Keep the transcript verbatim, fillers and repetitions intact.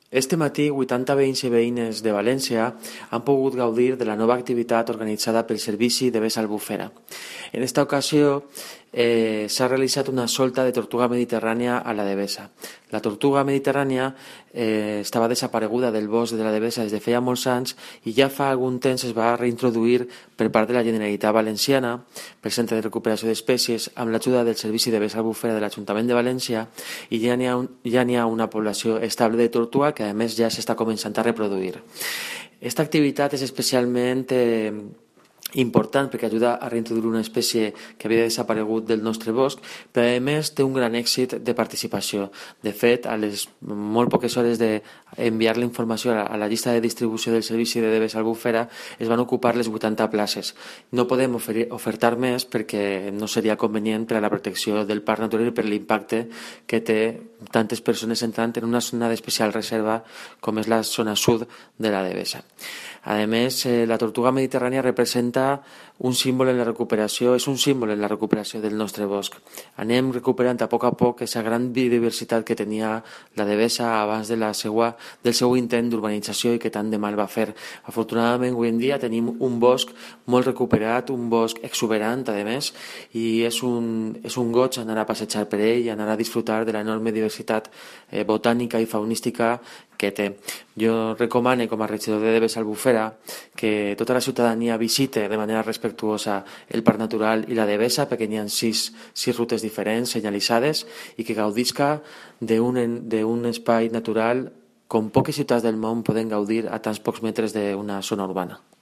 Este matí, vuitanta veïns i veïnes de València han pogut gaudir de la nova activitat organitzada pel Servici de Vés Albufera. En esta ocasió eh, s'ha realitzat una solta de tortuga mediterrània a la Devesa. La tortuga mediterrània eh, estava desapareguda del bosc de la Devesa des de feia molts anys i ja fa algun temps es va reintroduir per part de la Generalitat Valenciana, pel Centre de Recuperació d'Espècies, amb l'ajuda del Servici de Vés Albufera de l'Ajuntament de València, i ja n'hi ha, un, ja n'hi ha una població estable de tortuga que a més ja s'està començant a reproduir. Esta activitat és especialment eh, important perquè ajuda a reintroduir una espècie que havia desaparegut del nostre bosc, però a més té un gran èxit de participació. De fet, a les molt poques hores d'enviar la informació a la llista de distribució del Servici de Vés Albufera es van ocupar les vuitanta places. No podem oferir, ofertar més perquè no seria convenient per a la protecció del parc natural i per l'impacte que té tantes persones entrant en una zona d'especial reserva com és la zona sud de la Devesa. A més, eh, la tortuga mediterrània representa un símbol en la recuperació, és un símbol en la recuperació del nostre bosc. Anem recuperant a poc a poc aquesta gran biodiversitat que tenia la Devesa abans de la seua, del seu intent d'urbanització i que tant de mal va fer. Afortunadament, avui en dia tenim un bosc molt recuperat, un bosc exuberant, a més, i és un, és un goig anar a passejar per ell i anar a disfrutar de l'enorme diversitat eh, botànica i faunística que té. Jo recomano com a regidor de Vés Albufera que tota la ciutadania visite de manera respectuosa el Parc Natural i la Devesa perquè n'hi ha sis, sis rutes diferents senyalitzades i que gaudisca d'un espai natural com poques ciutats del món poden gaudir a tants pocs metres d'una zona urbana.